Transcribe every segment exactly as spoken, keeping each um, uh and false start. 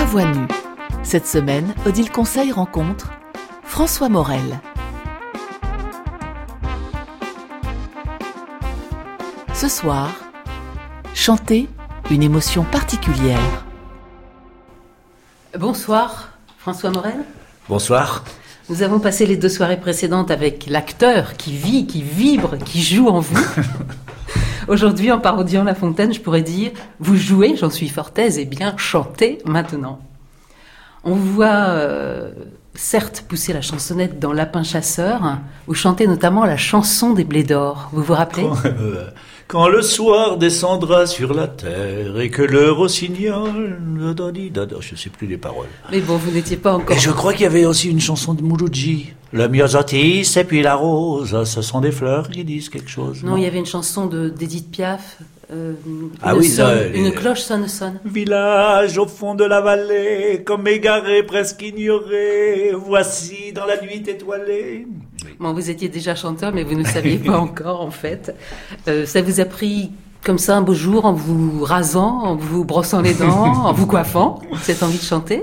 Voix nue. Cette semaine, Odile Conseil rencontre François Morel. Ce soir, chanter une émotion particulière. Bonsoir, François Morel. Bonsoir. Nous avons passé les deux soirées précédentes avec l'acteur qui vit, qui vibre, qui joue en vous. Aujourd'hui, en parodiant La Fontaine, je pourrais dire « Vous jouez, j'en suis fort aise, et bien chantez maintenant ». On vous voit, euh, certes, pousser la chansonnette dans Lapin Chasseur, vous chantez notamment la chanson des Blés d'Or. Vous vous rappelez ? Quand, euh, quand le soir descendra sur la terre et que le rossignol... Je ne sais plus les paroles. Mais bon, vous n'étiez pas encore... Et je crois qu'il y avait aussi une chanson de Mouloudji. Le myosotis et puis la rose, ce sont des fleurs qui disent quelque chose. Non, non, il y avait une chanson de, d'Edith Piaf. Euh, ah une oui, sonne, là, une les... cloche sonne sonne. Village au fond de la vallée, comme égaré, presque ignoré, voici dans la nuit étoilée. Oui. Bon, vous étiez déjà chanteur, mais vous ne saviez pas encore en fait. Euh, ça vous a pris comme ça un beau jour en vous rasant, en vous brossant les dents, en vous coiffant, cette envie de chanter?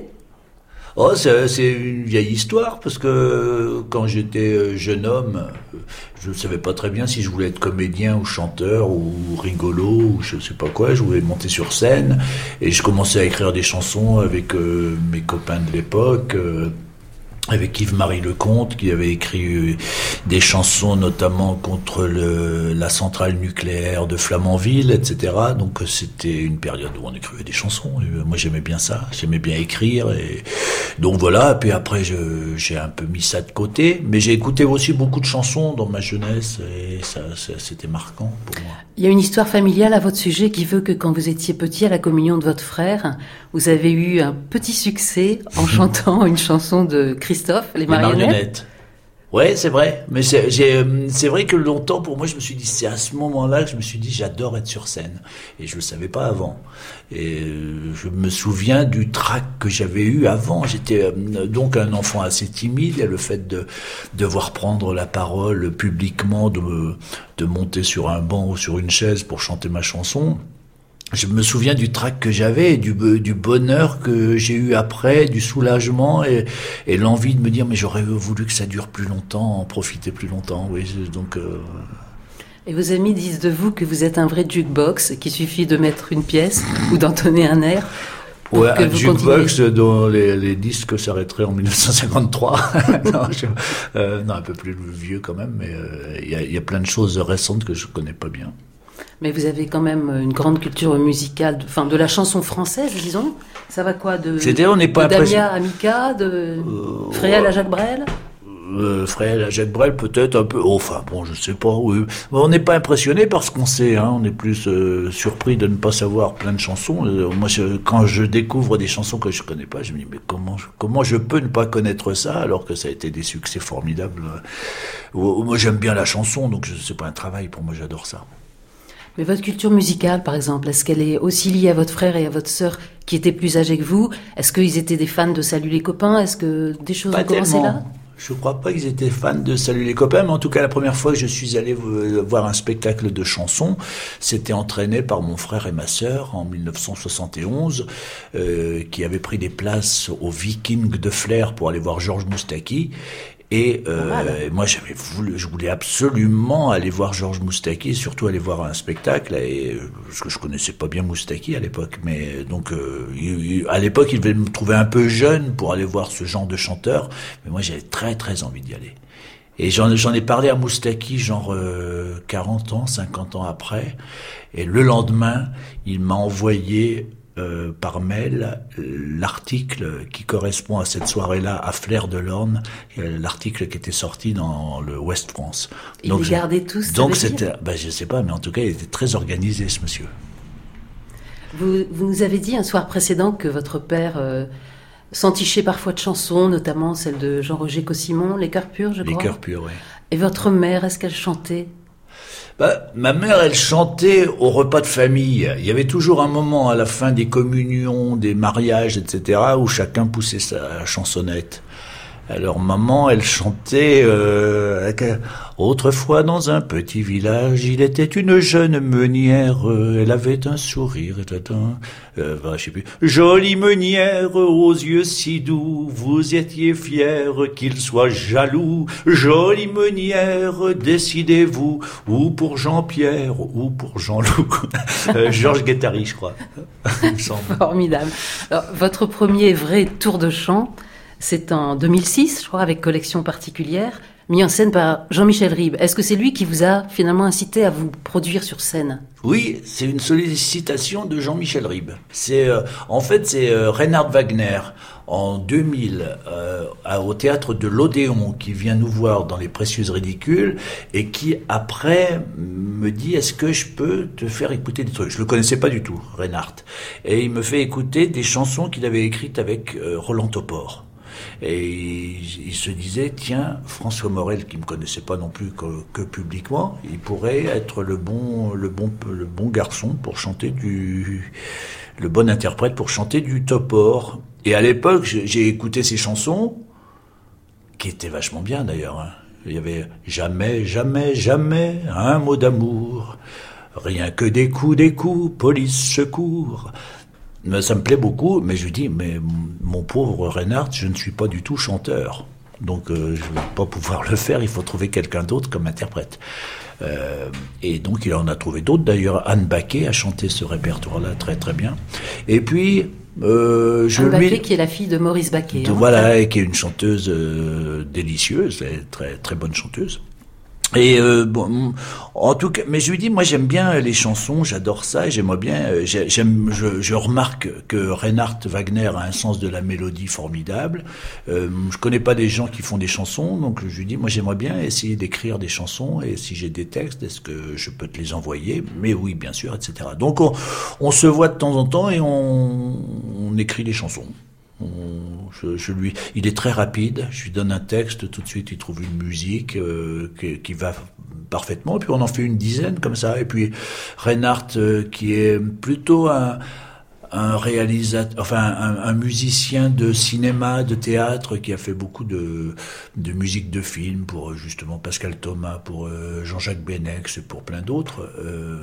Oh, c'est, c'est une vieille histoire, parce que quand j'étais jeune homme, je ne savais pas très bien si je voulais être comédien ou chanteur ou rigolo ou je ne sais pas quoi. Je voulais monter sur scène et je commençais à écrire des chansons avec euh, mes copains de l'époque, euh, avec Yves-Marie Lecomte, qui avait écrit des chansons notamment contre le, la centrale nucléaire de Flamanville, et cetera. Donc c'était une période où on écrivait des chansons. Et moi j'aimais bien ça, j'aimais bien écrire. Et donc voilà, puis après je, j'ai un peu mis ça de côté. Mais j'ai écouté aussi beaucoup de chansons dans ma jeunesse et ça, ça c'était marquant pour moi. Il y a une histoire familiale à votre sujet qui veut que quand vous étiez petit à la communion de votre frère, vous avez eu un petit succès en chantant une chanson de Christophe, Les Marionnettes. Les marionnettes. Ouais, c'est vrai. Mais c'est, j'ai, c'est vrai que longtemps, pour moi, je me suis dit, c'est à ce moment-là que je me suis dit, j'adore être sur scène. Et je le savais pas avant. Et je me souviens du trac que j'avais eu avant. J'étais donc un enfant assez timide. Et le fait de devoir prendre la parole publiquement, de, de monter sur un banc ou sur une chaise pour chanter ma chanson, je me souviens du trac que j'avais, et du, du bonheur que j'ai eu après, du soulagement et, et l'envie de me dire mais j'aurais voulu que ça dure plus longtemps, en profiter plus longtemps. Oui, donc. Euh... Et vos amis disent de vous que vous êtes un vrai jukebox, qu'il suffit de mettre une pièce ou d'entonner un air. Ouais, un jukebox dont les, les disques s'arrêteraient en dix-neuf cent cinquante-trois. non, je, euh, non, un peu plus vieux quand même, mais il euh, y, y a plein de choses récentes que je connais pas bien. Mais vous avez quand même une grande culture musicale, enfin de, de la chanson française, disons. Ça va quoi de, C'est-à-dire, on n'est pas de Damia à Mika, de euh, Fréhel à Jacques Brel euh, Fréhel à Jacques Brel, peut-être un peu. Oh, enfin, bon, je sais pas. Oui. On n'est pas impressionné par ce qu'on sait. Hein. On est plus euh, surpris de ne pas savoir plein de chansons. Euh, moi, je, quand je découvre des chansons que je connais pas, je me dis mais comment, je, comment je peux ne pas connaître ça alors que ça a été des succès formidables. Euh, moi, j'aime bien la chanson, donc c'est pas un travail pour moi. J'adore ça. Mais votre culture musicale, par exemple, est-ce qu'elle est aussi liée à votre frère et à votre sœur qui étaient plus âgés que vous? Est-ce qu'ils étaient des fans de Salut les copains? Est-ce que des choses pas ont commencé tellement. là? Je ne crois pas qu'ils étaient fans de Salut les copains, mais en tout cas, la première fois que je suis allé voir un spectacle de chansons, c'était entraîné par mon frère et ma sœur en dix-neuf cent soixante et onze, euh, qui avaient pris des places au Viking de Flers pour aller voir Georges Moustaki. Et euh, voilà. moi, j'avais voulu, je voulais absolument aller voir Georges Moustaki, surtout aller voir un spectacle, et, parce que je connaissais pas bien Moustaki à l'époque. Mais donc, euh, il, à l'époque, il devait me trouver un peu jeune pour aller voir ce genre de chanteur. Mais moi, j'avais très très envie d'y aller. Et j'en, j'en ai parlé à Moustaki, genre euh, quarante ans, cinquante ans après. Et le lendemain, il m'a envoyé Euh, par mail l'article qui correspond à cette soirée-là à Flers de l'Orne, l'article qui était sorti dans le Ouest France. Il les gardait tous. Donc c'était, ben je sais pas, mais en tout cas il était très organisé ce monsieur. Vous, vous nous avez dit un soir précédent que votre père euh, s'entichait parfois de chansons, notamment celle de Jean-Roger Cossimon, Les Cœurs Purs, je crois. Les Cœurs Purs, oui. Et votre mère, est-ce qu'elle chantait? Bah, ma mère, elle chantait au repas de famille. Il y avait toujours un moment à la fin des communions, des mariages, et cetera, où chacun poussait sa chansonnette. Alors maman, elle chantait euh, autrefois dans un petit village, il était une jeune meunière, euh, elle avait un sourire, euh, bah, je sais plus. Jolie meunière aux yeux si doux, vous étiez fière qu'il soit jaloux. Jolie meunière, décidez-vous, ou pour Jean-Pierre ou pour Jean-Loup. euh, Georges Guettari, je crois. Il me semble. Formidable. Alors, votre premier vrai tour de chant, c'est en deux mille six, je crois, avec Collection particulière, mis en scène par Jean-Michel Ribes. Est-ce que c'est lui qui vous a finalement incité à vous produire sur scène ? Oui, c'est une sollicitation de Jean-Michel Ribes. C'est, euh, en fait, c'est euh, Reinhard Wagner, en deux mille, euh, au théâtre de l'Odéon, qui vient nous voir dans Les Précieuses Ridicules, et qui, après, me dit, est-ce que je peux te faire écouter des trucs ? Je le connaissais pas du tout, Reinhard. Et il me fait écouter des chansons qu'il avait écrites avec euh, Roland Topor. Et il, il se disait, tiens, François Morel, qui me connaissait pas non plus que, que publiquement, il pourrait être le bon, le bon, le bon garçon pour chanter du, le bon interprète pour chanter du Topor. Et à l'époque, j'ai, j'ai écouté ces chansons, qui étaient vachement bien d'ailleurs, hein. Il y avait jamais, jamais, jamais un mot d'amour, rien que des coups, des coups, police, secours. Ça me plaît beaucoup, mais je lui dis, mais mon pauvre Reinhard, je ne suis pas du tout chanteur. Donc euh, je ne vais pas pouvoir le faire, il faut trouver quelqu'un d'autre comme interprète. Euh, et donc il en a trouvé d'autres. D'ailleurs, Anne Baquet a chanté ce répertoire-là très très bien. Et puis... Euh, je Anne lui... Baquet qui est la fille de Maurice Baquet. De, hein, voilà, et qui est une chanteuse euh, délicieuse, très très bonne chanteuse. Et euh, bon, en tout cas, mais je lui dis, moi j'aime bien les chansons, j'adore ça, et j'aimerais bien, j'aime, je, je remarque que Reinhard Wagner a un sens de la mélodie formidable. Euh, je connais pas des gens qui font des chansons, donc je lui dis, moi j'aimerais bien essayer d'écrire des chansons, et si j'ai des textes, est-ce que je peux te les envoyer ? Mais oui, bien sûr, et cetera. Donc on, on se voit de temps en temps et on, on écrit des chansons. On, je, je lui, il est très rapide. Je lui donne un texte, tout de suite il trouve une musique euh, qui, qui va parfaitement. Et puis on en fait une dizaine comme ça. Et puis Reinhard, euh, qui est plutôt un, un réalisateur, enfin un, un musicien de cinéma, de théâtre, qui a fait beaucoup de, de musique de film pour justement Pascal Thomas, pour euh, Jean-Jacques Benex et pour plein d'autres. Euh,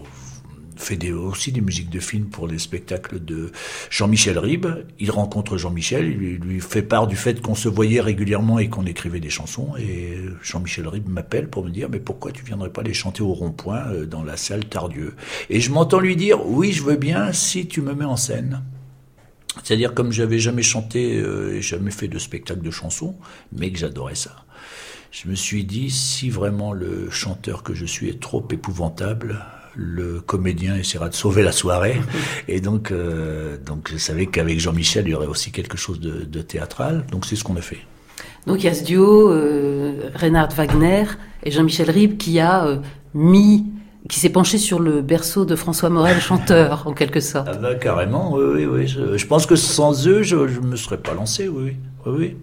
fait des, aussi des musiques de films pour les spectacles de Jean-Michel Ribes. Il rencontre Jean-Michel, il lui, lui fait part du fait qu'on se voyait régulièrement et qu'on écrivait des chansons. Et Jean-Michel Ribes m'appelle pour me dire, mais pourquoi tu viendrais pas les chanter au Rond-Point dans la salle Tardieu ? Et je m'entends lui dire, oui, je veux bien si tu me mets en scène. C'est-à-dire, comme j'avais jamais chanté euh, et jamais fait de spectacle de chansons, mais que j'adorais ça. Je me suis dit, si vraiment le chanteur que je suis est trop épouvantable, le comédien essaiera de sauver la soirée. Et donc, euh, donc je savais qu'avec Jean-Michel, il y aurait aussi quelque chose de, de théâtral. Donc c'est ce qu'on a fait. Donc il y a ce duo, euh, Reinhard Wagner et Jean-Michel Ribes, qui a euh, mis, qui s'est penché sur le berceau de François Morel, chanteur, en quelque sorte. Ah bah, carrément, oui, oui, oui. Je, je pense que sans eux, je ne me serais pas lancé, oui, oui, oui.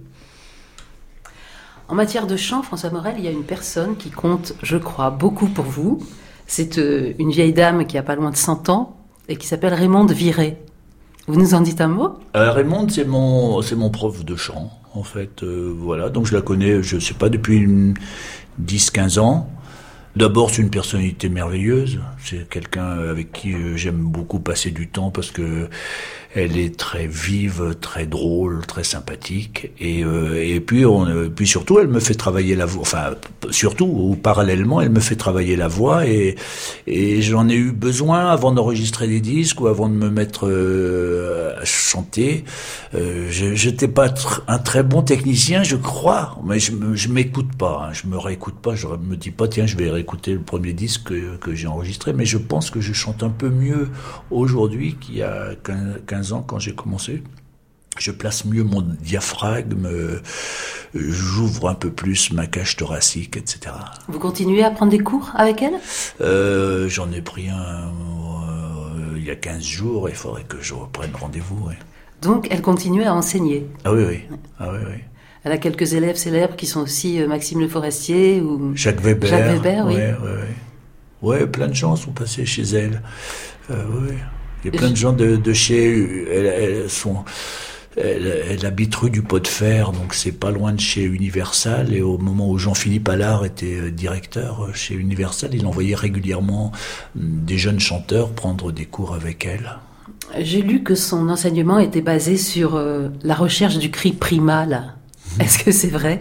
En matière de chant, François Morel, il y a une personne qui compte, je crois, beaucoup pour vous. C'est euh, une vieille dame qui a pas loin de cent ans et qui s'appelle Raymonde Viré. Vous nous en dites un mot ? euh, Raymonde, c'est mon, c'est mon prof de chant, en fait. Euh, voilà, donc je la connais, je sais pas, depuis dix quinze ans. D'abord, c'est une personnalité merveilleuse. C'est quelqu'un avec qui j'aime beaucoup passer du temps parce que elle est très vive, très drôle, très sympathique. Et, euh, et puis, on, puis surtout, elle me fait travailler la voix. Enfin, surtout ou parallèlement, elle me fait travailler la voix. Et, et j'en ai eu besoin avant d'enregistrer des disques ou avant de me mettre euh, à chanter. Euh, je j'étais pas tr- un très bon technicien, je crois, mais je, me, je m'écoute pas. Hein, je me réécoute pas. Je me dis pas, tiens, je vais réécouter le premier disque que, que j'ai enregistré. Mais je pense que je chante un peu mieux aujourd'hui qu'il y a quinze ans quand j'ai commencé. Je place mieux mon diaphragme, euh, j'ouvre un peu plus ma cage thoracique, et cetera. Vous continuez à prendre des cours avec elle ? euh, J'en ai pris un euh, il y a quinze jours, il faudrait que je reprenne rendez-vous. Ouais. Donc, elle continue à enseigner ? Ah oui, oui. Ah oui, oui. Elle a quelques élèves célèbres qui sont aussi euh, Maxime Le Forestier ou Jacques Weber. Jacques Weber, oui. Ouais, ouais, ouais. Ouais, plein de gens sont passés chez elle. Euh, ouais. Il y a plein de gens de, de chez elles, elles sont. elle, elle habite rue du Pot de Fer, donc c'est pas loin de chez Universal. Et au moment où Jean-Philippe Allard était directeur chez Universal, il envoyait régulièrement des jeunes chanteurs prendre des cours avec elle. J'ai lu que son enseignement était basé sur euh, la recherche du cri primal. Est-ce que c'est vrai ?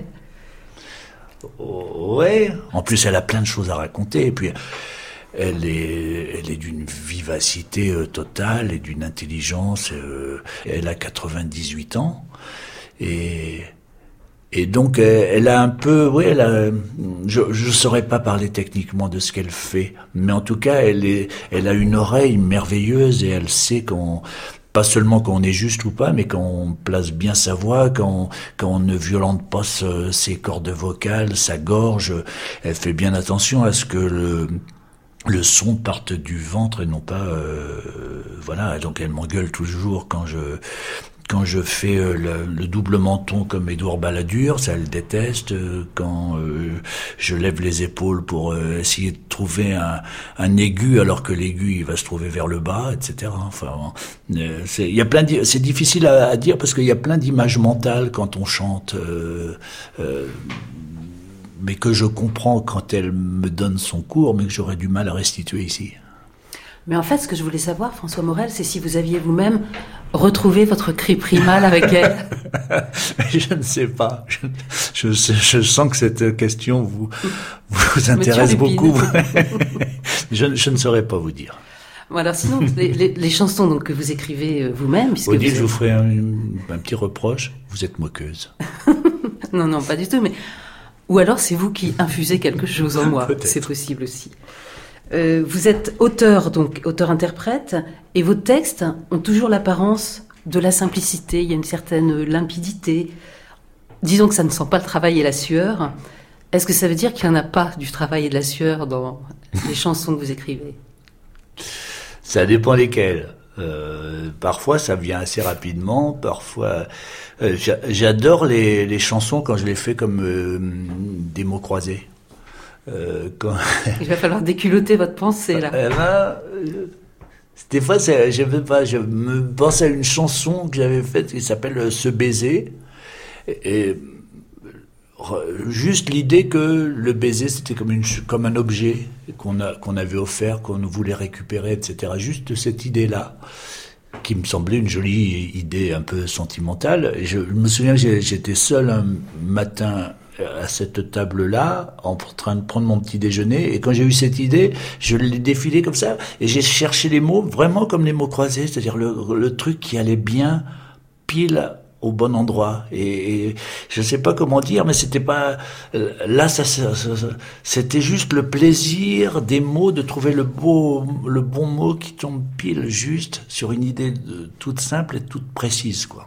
Ouais. En plus, elle a plein de choses à raconter. Et puis, elle est, elle est d'une vivacité euh, totale et d'une intelligence. Euh, elle a quatre-vingt-dix-huit ans. Et, et donc, elle, elle a un peu, oui, elle a, je, je saurais pas parler techniquement de ce qu'elle fait. Mais en tout cas, elle est, elle a une oreille merveilleuse et elle sait qu'on, pas seulement quand on est juste ou pas, mais quand on place bien sa voix, quand, quand on ne violente pas ce, ses cordes vocales, sa gorge. Elle fait bien attention à ce que le, le son parte du ventre et non pas, euh, voilà. Donc elle m'engueule toujours quand je, quand je fais euh, le, le double menton comme Édouard Balladur, ça elle déteste. Quand euh, je lève les épaules pour euh, essayer de trouver un, un aigu alors que l'aigu il va se trouver vers le bas, et cetera. Enfin, euh, c'est, il y a plein, de, c'est difficile à, à dire parce qu'il y a plein d'images mentales quand on chante. Euh, euh, mais que je comprends quand elle me donne son cours, mais que j'aurais du mal à restituer ici. Mais en fait, ce que je voulais savoir, François Morel, c'est si vous aviez vous-même retrouvé votre cri primal avec elle. Je ne sais pas. Je, je, je sens que cette question vous, vous intéresse beaucoup. je, je ne saurais pas vous dire. Bon, alors sinon, les, les, les chansons donc, que vous écrivez vous-même... Puisque Odile, vous je vous ferai un, un petit reproche. Vous êtes moqueuse. Non, non, pas du tout, mais... Ou alors c'est vous qui infusez quelque chose en moi, Peut-être. c'est possible aussi. Euh, vous êtes auteur, donc auteur-interprète, et vos textes ont toujours l'apparence de la simplicité, il y a une certaine limpidité. Disons que ça ne sent pas le travail et la sueur. Est-ce que ça veut dire qu'il n'y en a pas du travail et de la sueur dans les chansons que vous écrivez ? Ça dépend lesquelles. Euh, parfois ça vient assez rapidement, parfois euh, j'adore les, les chansons quand je les fais comme euh, des mots croisés. Euh, quand... Il va falloir déculotter votre pensée là. Eh ben, euh, des fois, c'est, je, pas, je me pense à une chanson que j'avais faite qui s'appelle Ce baiser. Et, et juste l'idée que le baiser c'était comme, une, comme un objet qu'on, a, qu'on avait offert, qu'on voulait récupérer, et cetera. Juste cette idée-là, qui me semblait une jolie idée un peu sentimentale. Et je, je me souviens que j'étais seul un matin à cette table-là, en train de prendre mon petit déjeuner, et quand j'ai eu cette idée, je l'ai défilé comme ça, et j'ai cherché les mots, vraiment comme les mots croisés, c'est-à-dire le, le truc qui allait bien, pile au bon endroit. Et, et je sais pas comment dire, mais c'était pas là, ça, ça, ça, c'était juste le plaisir des mots, de trouver le beau, le bon mot qui tombe pile juste sur une idée de, toute simple et toute précise, quoi.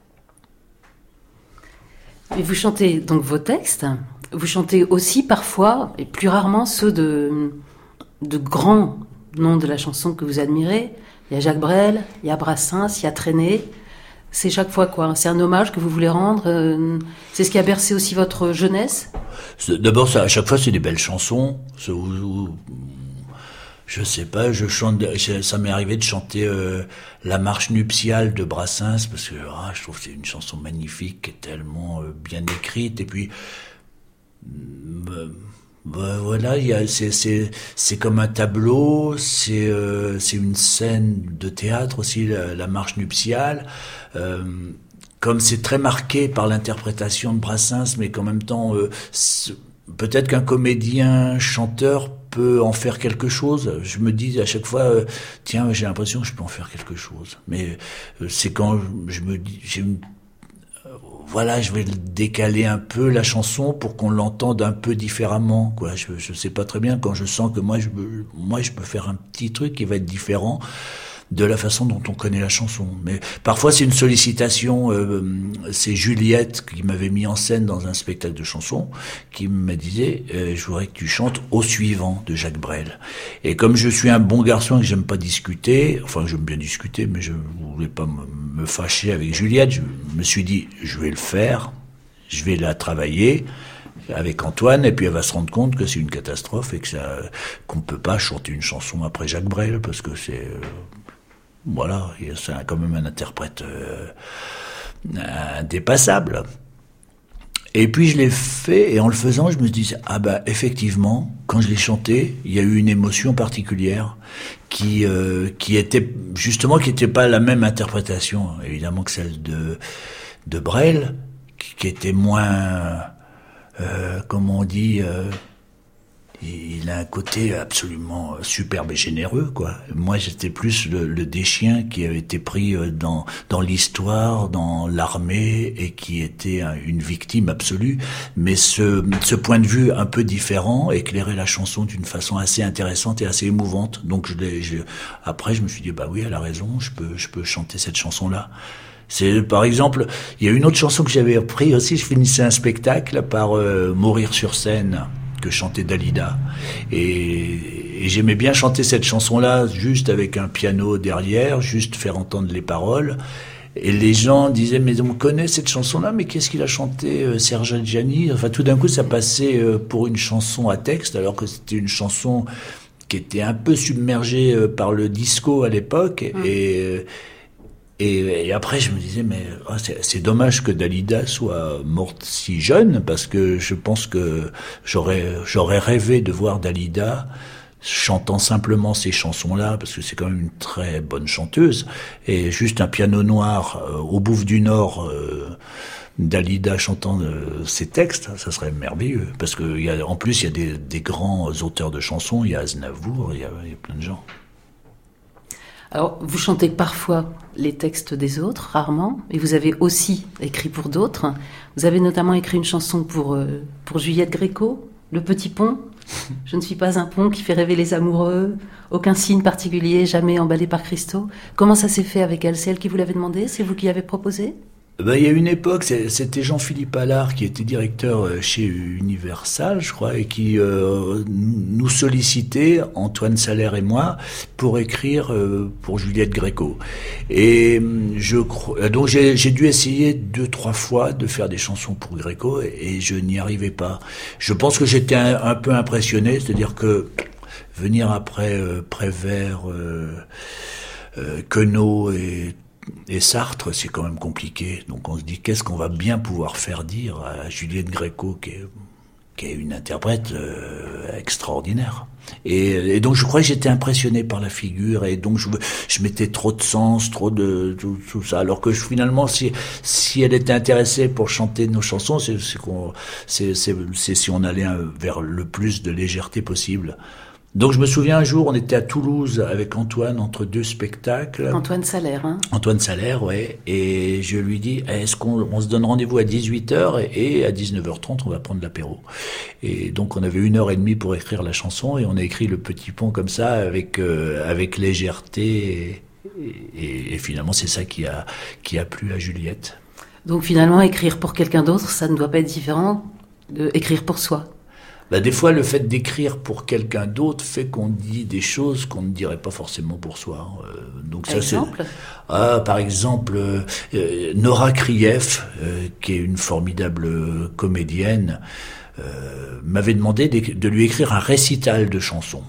Et vous chantez donc vos textes, vous chantez aussi parfois, et plus rarement, ceux de, de grands noms de la chanson que vous admirez. Il y a Jacques Brel, il y a Brassens, il y a Trenet. C'est chaque fois quoi ? C'est un hommage que vous voulez rendre ? C'est ce qui a bercé aussi votre jeunesse ? D'abord, ça, à chaque fois, c'est des belles chansons. Où, où, je sais pas, je chante. Ça m'est arrivé de chanter euh, La marche nuptiale de Brassens parce que ah, je trouve que c'est une chanson magnifique, qui est tellement euh, bien écrite. Et puis euh, bah, voilà, il y a, c'est, c'est, c'est comme un tableau. C'est, euh, c'est une scène de théâtre aussi, la, la marche nuptiale. Euh, comme c'est très marqué par l'interprétation de Brassens, mais qu'en même temps, euh, peut-être qu'un comédien, chanteur peut en faire quelque chose. Je me dis à chaque fois, euh, tiens, j'ai l'impression que je peux en faire quelque chose. Mais euh, c'est quand je me dis, j'ai une, euh, voilà, je vais décaler un peu la chanson pour qu'on l'entende un peu différemment, quoi. Je, je sais pas très bien quand je sens que moi, je, moi, je peux faire un petit truc qui va être différent de la façon dont on connaît la chanson. Mais parfois c'est une sollicitation, euh, c'est Juliette qui m'avait mis en scène dans un spectacle de chansons, qui me disait euh, je voudrais que tu chantes Au suivant de Jacques Brel. Et comme je suis un bon garçon et que j'aime pas discuter, enfin j'aime bien discuter, mais je voulais pas me, me fâcher avec Juliette, je me suis dit je vais le faire, je vais la travailler avec Antoine, et puis elle va se rendre compte que c'est une catastrophe et que ça, qu'on peut pas chanter une chanson après Jacques Brel, parce que c'est... Euh, Voilà, c'est quand même un interprète euh, indépassable. Et puis je l'ai fait, et en le faisant, je me dis, ah bah effectivement, quand je l'ai chanté, il y a eu une émotion particulière qui euh, qui était justement qui n'était pas la même interprétation, évidemment, que celle de de Brel, qui, qui était moins, euh, comment on dit, euh, il a un côté absolument superbe et généreux, quoi. Moi, j'étais plus le, le Deschien qui avait été pris dans dans l'histoire, dans l'armée, et qui était une victime absolue. Mais ce ce point de vue un peu différent éclairait la chanson d'une façon assez intéressante et assez émouvante. Donc, je l'ai, je, après, je me suis dit, bah oui, elle a raison, je peux je peux chanter cette chanson-là. C'est, par exemple, il y a une autre chanson que j'avais appris aussi. Je finissais un spectacle par euh, Mourir sur scène, que chantait Dalida, et, et j'aimais bien chanter cette chanson-là juste avec un piano derrière, juste faire entendre les paroles, et les gens disaient, mais on connaît cette chanson-là, mais qu'est-ce qu'il a chanté, euh, Serge Adjani? Enfin, tout d'un coup, ça passait euh, pour une chanson à texte, alors que c'était une chanson qui était un peu submergée euh, par le disco à l'époque, mmh. et euh, Et, et après, je me disais, mais oh, c'est, c'est dommage que Dalida soit morte si jeune, parce que je pense que j'aurais, j'aurais rêvé de voir Dalida chantant simplement ces chansons-là, parce que c'est quand même une très bonne chanteuse, et juste un piano noir euh, au Bouffe du Nord, euh, Dalida chantant euh, ses textes, ça serait merveilleux, parce que il y a, en plus, il y a des, des grands auteurs de chansons, il y a Aznavour, il y a, il y a plein de gens. Alors, vous chantez parfois les textes des autres, rarement, et vous avez aussi écrit pour d'autres. Vous avez notamment écrit une chanson pour, euh, pour Juliette Gréco, Le Petit Pont. Je ne suis pas un pont qui fait rêver les amoureux, aucun signe particulier, jamais emballé par Christo. Comment ça s'est fait avec elle? C'est elle qui vous l'avait demandé? C'est vous qui l'avez proposé? Ben, il y a une époque, c'était Jean-Philippe Allard qui était directeur chez Universal, je crois, et qui euh, nous sollicitait, Antoine Salaire et moi, pour écrire euh, pour Juliette Gréco. Et je crois, donc j'ai, j'ai dû essayer deux, trois fois de faire des chansons pour Gréco, et, et je n'y arrivais pas. Je pense que j'étais un, un peu impressionné, c'est-à-dire que venir après euh, Prévert, euh, euh, Queneau et Et Sartre, c'est quand même compliqué. Donc on se dit, qu'est-ce qu'on va bien pouvoir faire dire à Juliette Gréco, qui est, qui est une interprète euh, extraordinaire. Et, et donc je crois que j'étais impressionné par la figure, et donc je, je mettais trop de sens, trop de tout, tout ça. Alors que je, finalement, si, si elle était intéressée pour chanter nos chansons, c'est, c'est, qu'on, c'est, c'est, c'est si on allait vers le plus de légèreté possible. Donc je me souviens un jour, on était à Toulouse avec Antoine entre deux spectacles. Antoine Salaire, hein. Antoine Salaire, ouais. Et je lui dis, est-ce qu'on on se donne rendez-vous à dix-huit heures et, et à dix-neuf heures trente, on va prendre l'apéro. Et donc on avait une heure et demie pour écrire la chanson, et on a écrit Le Petit Pont comme ça, avec euh, avec légèreté. Et, et, et finalement, c'est ça qui a qui a plu à Juliette. Donc finalement, écrire pour quelqu'un d'autre, ça ne doit pas être différent de écrire pour soi. Bah, des fois, le fait d'écrire pour quelqu'un d'autre fait qu'on dit des choses qu'on ne dirait pas forcément pour soi. Euh, donc par ça, exemple c'est... Ah, par exemple, euh, Nora Krief, euh, qui est une formidable comédienne, euh, m'avait demandé de, de lui écrire un récital de chansons.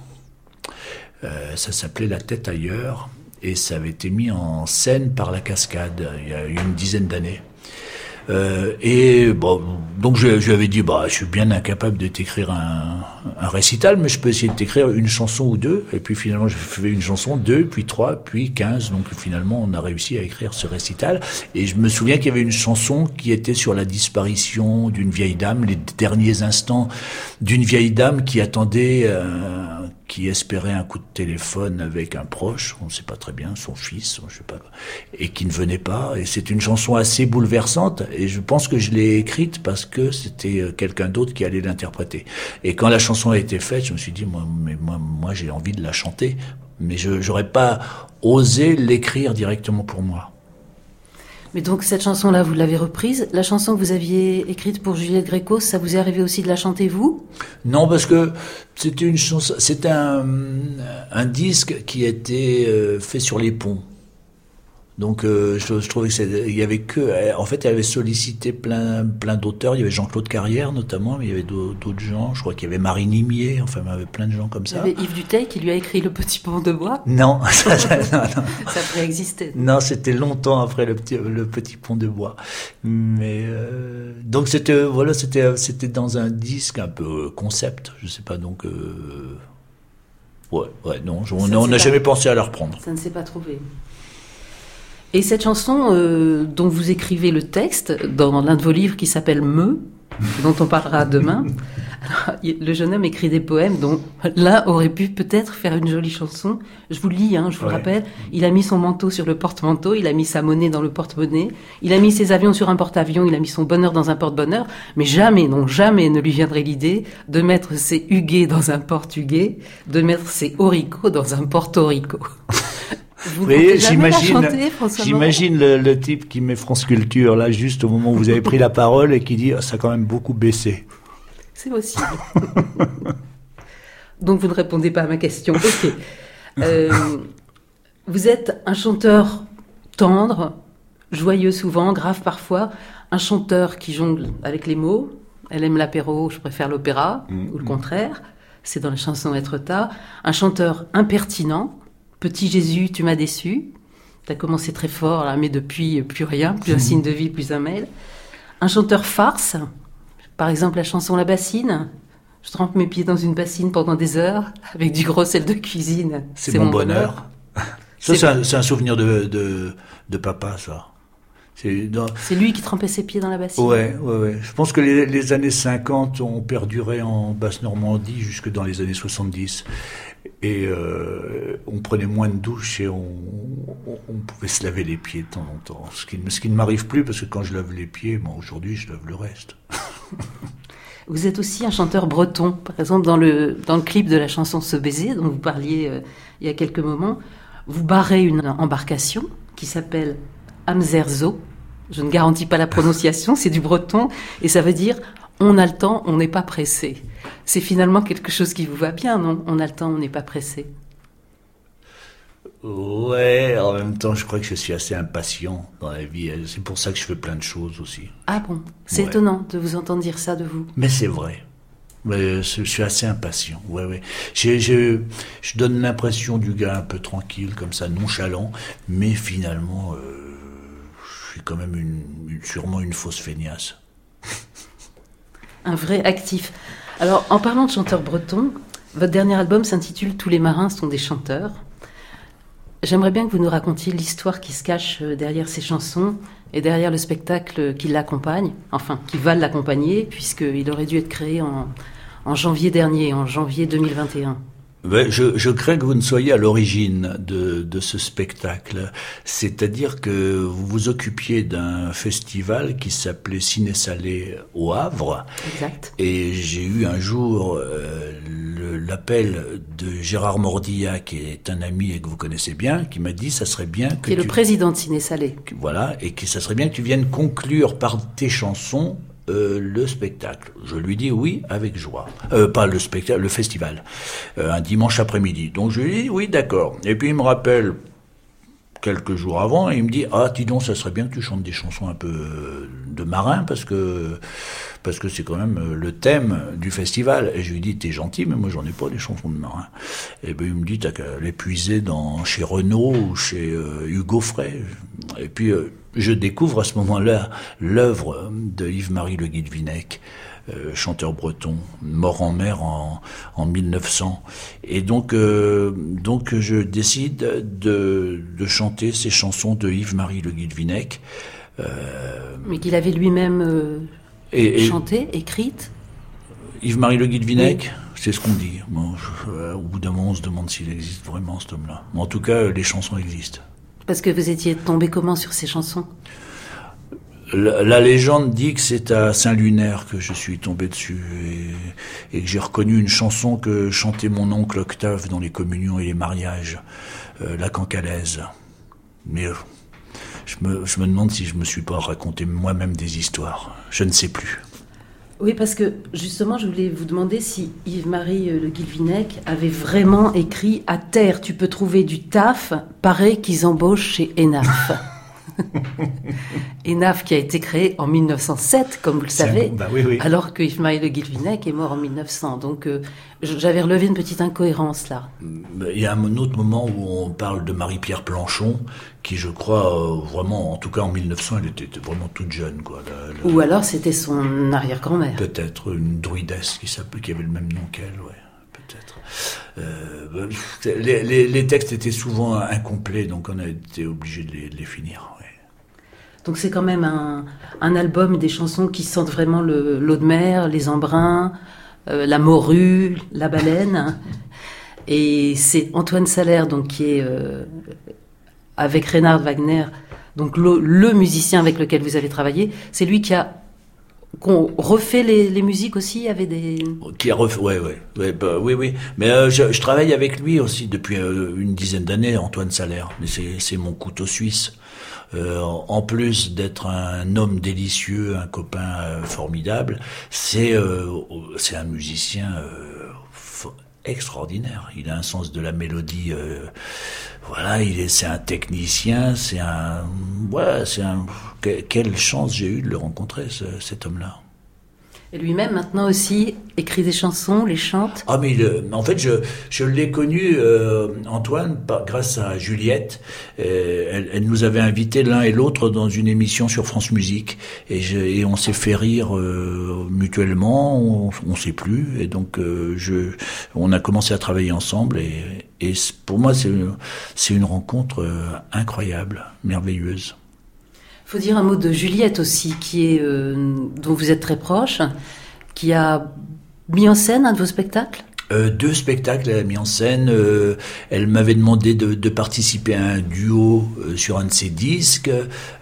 Euh, ça s'appelait La tête ailleurs, et ça avait été mis en scène par La Cascade il y a une dizaine d'années. Euh, et bon, donc je, je lui avais dit, bah, je suis bien incapable de t'écrire un, un récital, mais je peux essayer de t'écrire une chanson ou deux. Et puis finalement, je fais une chanson, deux, puis trois, puis quinze. Donc finalement, on a réussi à écrire ce récital. Et je me souviens qu'il y avait une chanson qui était sur la disparition d'une vieille dame, les derniers instants d'une vieille dame qui attendait, euh, qui espérait un coup de téléphone avec un proche, on ne sait pas très bien, son fils, je sais pas, et qui ne venait pas. Et c'est une chanson assez bouleversante, et je pense que je l'ai écrite parce que c'était quelqu'un d'autre qui allait l'interpréter. Et quand la chanson a été faite, je me suis dit, moi, mais moi, moi j'ai envie de la chanter, mais je j'aurais pas osé l'écrire directement pour moi. Mais donc cette chanson-là, vous l'avez reprise. La chanson que vous aviez écrite pour Juliette Gréco, ça vous est arrivé aussi de la chanter vous? Non, parce que c'était une chanson, c'était un, un disque qui était fait sur les ponts. Donc euh, je, je trouvais que c'est, il y avait que, en fait, elle avait sollicité plein, plein d'auteurs. Il y avait Jean-Claude Carrière notamment, mais il y avait d'autres, d'autres gens. Je crois qu'il y avait Marie Nimier. Enfin, il y avait plein de gens comme ça. Il y avait Yves Duteil qui lui a écrit Le Petit Pont de Bois. Non, ça, ça, non, non. Ça préexistait. Non, c'était longtemps après le petit, le petit Pont de Bois. Mais euh, donc c'était, voilà, c'était, c'était dans un disque un peu concept. Je sais pas, donc. Euh, ouais, ouais, non, je, on n'a jamais pensé à la reprendre. Ça ne s'est pas trouvé. Et cette chanson euh, dont vous écrivez le texte dans l'un de vos livres qui s'appelle Me, dont on parlera demain, alors, le jeune homme écrit des poèmes dont l'un aurait pu peut-être faire une jolie chanson. Je vous le lis, hein, je vous ouais. le rappelle. Il a mis son manteau sur le porte-manteau, il a mis sa monnaie dans le porte-monnaie, il a mis ses avions sur un porte-avions, il a mis son bonheur dans un porte-bonheur, mais jamais, non, jamais ne lui viendrait l'idée de mettre ses huguets dans un porte-huguet, de mettre ses horicots dans un porto-rico. Vous oui, j'imagine, chanter, j'imagine le, le type qui met France Culture là juste au moment où vous avez pris la parole et qui dit oh, ça a quand même beaucoup baissé. C'est possible. Donc vous ne répondez pas à ma question. Ok. Euh, vous êtes un chanteur tendre, joyeux souvent, grave parfois, un chanteur qui jongle avec les mots. Elle aime l'apéro, je préfère l'opéra, mmh, ou le mmh. contraire. C'est dans la chanson Être tard. Un chanteur impertinent. Petit Jésus, tu m'as déçu. T'as commencé très fort, là, mais depuis, plus rien, plus un signe de vie, plus un mail. Un chanteur farce, par exemple la chanson La Bassine. Je trempe mes pieds dans une bassine pendant des heures, avec du gros sel de cuisine. C'est, c'est mon, mon bonheur. bonheur. Ça, c'est, c'est, un, c'est un souvenir de, de, de papa, ça. C'est, dans... c'est lui qui trempait ses pieds dans la bassine. Ouais, ouais, ouais. Je pense que les, les années cinquante ont perduré en Basse-Normandie jusque dans les années soixante-dix. Et euh, on prenait moins de douches et on, on, on pouvait se laver les pieds de temps en temps. Ce qui, ce qui ne m'arrive plus parce que quand je lave les pieds, bon, aujourd'hui, je lave le reste. Vous êtes aussi un chanteur breton. Par exemple, dans le, dans le clip de la chanson Ce baiser, dont vous parliez euh, il y a quelques moments, vous barrez une embarcation qui s'appelle Amzerzo. Je ne garantis pas la prononciation, c'est du breton et ça veut dire on a le temps, on n'est pas pressé. C'est finalement quelque chose qui vous va bien, non ? On a le temps, on n'est pas pressé. Ouais, en même temps, je crois que je suis assez impatient dans la vie. C'est pour ça que je fais plein de choses aussi. Ah bon ? C'est ouais. étonnant de vous entendre dire ça de vous. Mais c'est vrai. Mais je suis assez impatient. Ouais, ouais. J'ai, j'ai, je donne l'impression du gars un peu tranquille, comme ça, nonchalant, mais finalement, euh, je suis quand même une, une, sûrement une fausse feignasse. Un vrai actif. Alors, en parlant de chanteurs bretons, votre dernier album s'intitule « Tous les marins sont des chanteurs ». J'aimerais bien que vous nous racontiez l'histoire qui se cache derrière ces chansons et derrière le spectacle qui l'accompagne, enfin, qui va l'accompagner, puisqu'il aurait dû être créé en, en janvier dernier, en janvier deux mille vingt et un. Ouais, je, je crains que vous ne soyez à l'origine de, de ce spectacle. C'est-à-dire que vous vous occupiez d'un festival qui s'appelait Ciné Salé au Havre. Exact. Et j'ai eu un jour euh, le, l'appel de Gérard Mordilla, qui est un ami et que vous connaissez bien, qui m'a dit ça serait bien que qui est tu... le président de Ciné Salé. Voilà, et que ça serait bien que tu viennes conclure par tes chansons Euh, le spectacle. Je lui dis oui avec joie. Euh, pas le spectacle, le festival. Euh, un dimanche après-midi. Donc je lui dis oui, d'accord. Et puis il me rappelle quelques jours avant et il me dit ah dis donc ça serait bien que tu chantes des chansons un peu de marin parce que parce que c'est quand même le thème du festival. Et je lui dis t'es gentil mais moi j'en ai pas des chansons de marin. Et ben il me dit t'as qu'à les puiser dans chez Renaud ou chez euh, Hugo Frey. Et puis euh, je découvre à ce moment-là l'œuvre de Yves-Marie Le Guilvinec, euh, chanteur breton, mort en mer en, en mille neuf cents. Et donc, euh, donc je décide de, de chanter ces chansons de Yves-Marie Le Guilvinec. Euh, Mais qu'il avait lui-même euh, et, et chanté, écrite. Yves-Marie Le Guilvinec, oui. C'est ce qu'on dit. Bon, je, euh, au bout d'un moment, on se demande s'il existe vraiment, cet homme-là. Mais en tout cas, les chansons existent. Parce que vous étiez tombé comment sur ces chansons ? La, la légende dit que c'est à Saint-Lunaire que je suis tombé dessus et, et que j'ai reconnu une chanson que chantait mon oncle Octave dans les communions et les mariages, euh, la cancalaise. Mais euh, je, me, je me demande si je me suis pas raconté moi-même des histoires. Je ne sais plus. Oui, parce que justement, je voulais vous demander si Yves-Marie Le Guilvinec avait vraiment écrit « À terre, tu peux trouver du taf, pareil qu'ils embauchent chez Enaf ». ENAF qui a été créé en mille neuf cent sept, comme vous le savez, bah oui, oui. alors que Ismaël Le Guilvinec est mort en mille neuf cents. Donc euh, j'avais relevé une petite incohérence là. Il y a un autre moment où on parle de Marie-Pierre Planchon, qui je crois euh, vraiment, en tout cas en mille neuf cents, elle était vraiment toute jeune, quoi. La, la... Ou alors c'était son arrière-grand-mère. Peut-être une druidesse qui, qui avait le même nom qu'elle, ouais. Peut-être. Euh, les, les, les textes étaient souvent incomplets, donc on a été obligé de les, de les finir. Ouais. Donc c'est quand même un, un album des chansons qui sentent vraiment le, l'eau de mer, les embruns, euh, la morue, la baleine. Et c'est Antoine Salaire, donc qui est euh, avec Reinhard Wagner, donc le, le musicien avec lequel vous avez travaillé. C'est lui qui a qu'on refait les, les musiques aussi, il y avait des... Qui a refait, ouais, ouais, ouais bah, oui, oui. Mais euh, je, je travaille avec lui aussi depuis euh, une dizaine d'années, Antoine Salaire. Mais c'est, c'est mon couteau suisse. Euh, en plus d'être un homme délicieux, un copain euh, formidable, c'est euh, c'est un musicien euh, f- extraordinaire. Il a un sens de la mélodie. Euh, voilà, il est, c'est un technicien, c'est un, ouais, c'est un. Que, quelle chance j'ai eu de le rencontrer, ce, cet homme-là. Et lui-même, maintenant aussi, écrit des chansons, les chante. Ah, mais il, en fait, je, je l'ai connu, euh, Antoine, par, grâce à Juliette. Euh, elle, elle nous avait invités l'un et l'autre dans une émission sur France Musique. Et, je, et on s'est fait rire euh, mutuellement, on ne sait plus. Et donc, euh, je, on a commencé à travailler ensemble. Et, et pour moi, c'est, c'est une rencontre euh, incroyable, merveilleuse. Il faut dire un mot de Juliette aussi, qui est, euh, dont vous êtes très proche, qui a mis en scène un de vos spectacles. Euh, deux spectacles, elle a mis en scène. Euh, elle m'avait demandé de, de participer à un duo euh, sur un de ses disques.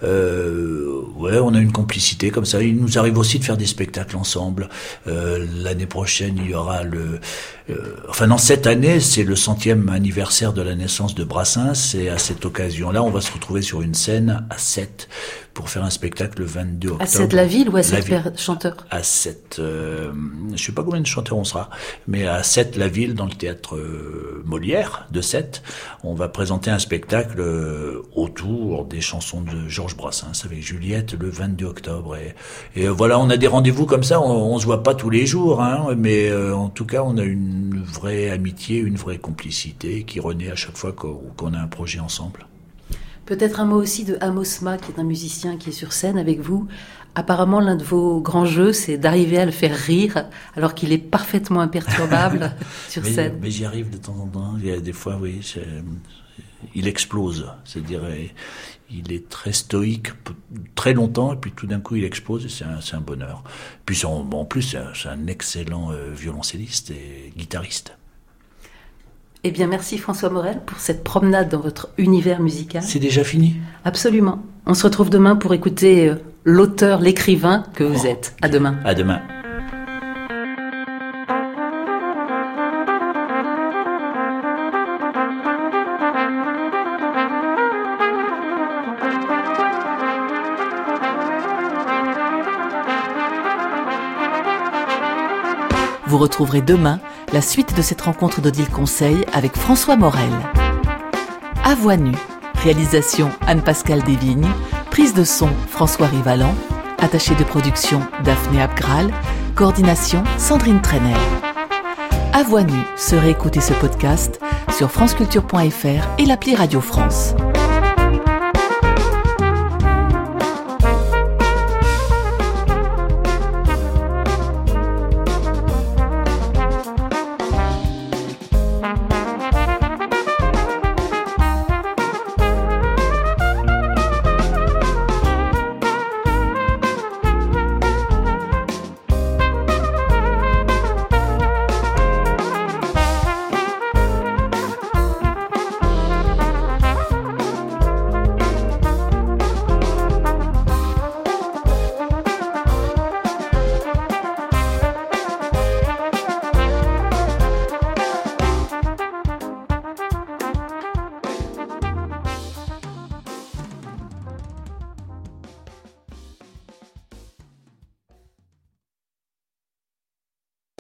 Euh, ouais, on a une complicité comme ça. Il nous arrive aussi de faire des spectacles ensemble. Euh, l'année prochaine, il y aura le... Euh, enfin, non, cette année, c'est le centième anniversaire de la naissance de Brassens. Et à cette occasion-là, on va se retrouver sur une scène à Sète pour faire un spectacle le vingt-deux octobre. À Sète la ville ou à Sète la chanteur? À Sète, euh, je sais pas combien de chanteurs on sera, mais à Sète la ville, dans le théâtre euh, Molière de Sète, on va présenter un spectacle euh, autour des chansons de Georges Brassens avec Juliette le vingt-deux octobre. Et, et euh, voilà, on a des rendez-vous comme ça, on, on se voit pas tous les jours, hein, mais euh, en tout cas, on a une vraie amitié, une vraie complicité qui renaît à chaque fois qu'on, qu'on a un projet ensemble. Peut-être un mot aussi de Amos Ma, qui est un musicien qui est sur scène avec vous. Apparemment, l'un de vos grands jeux, c'est d'arriver à le faire rire, alors qu'il est parfaitement imperturbable sur mais, scène. Mais j'y arrive de temps en temps. Il y a des fois, oui, c'est, il explose. C'est-à-dire, il est très stoïque très longtemps, et puis tout d'un coup, il explose, et c'est un, c'est un bonheur. Puis en, en plus, c'est un, c'est un excellent euh, violoncelliste et guitariste. Eh bien, merci François Morel pour cette promenade dans votre univers musical. C'est déjà fini ? Absolument. On se retrouve demain pour écouter l'auteur, l'écrivain que vous oh, êtes. À demain. À demain. Vous retrouverez demain la suite de cette rencontre d'Odile Conseil avec François Morel. À voix nue, réalisation Anne-Pascale Desvignes, prise de son François Rivalan, attaché de production Daphné Abgral, coordination Sandrine Trainer. À voix nue, se réécouter ce podcast sur franceculture point f r et l'appli Radio France.